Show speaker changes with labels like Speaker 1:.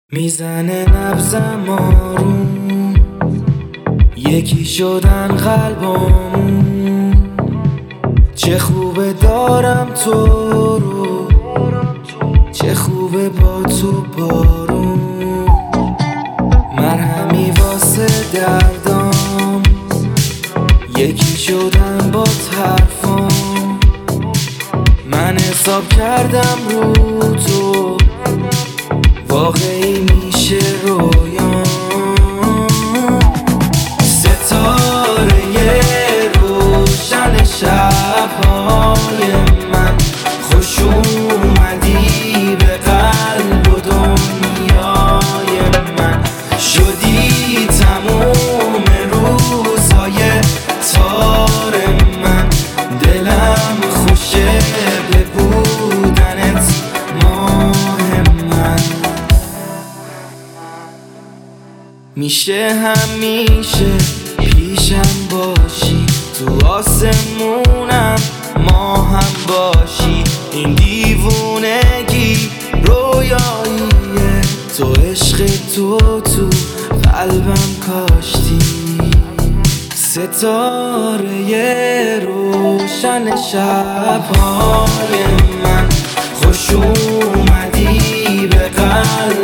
Speaker 1: میزنه نبضم آروم، یکی شدن قلبامون. چه خوبه دارم تو رو، چه خوبه با تو بارون. مرهمی واسه دردام، یکی شدن با حرفام. من حساب کردم رو تو، واقعی میشه رویام. ستاره روشن شب‌های من، خوش اومدی به قلب و دنیای من. شدی تموم روزهای تار من، دلم خوشه به بودنت ماه من. میشه همیشه پیشم باشی، تو آسمونم ماهم باشی. این دیوونگی رویاییه، تو عشق تو قلبم کاشتی. ستاره روشن شب‌های من، خوش اومدی به قلب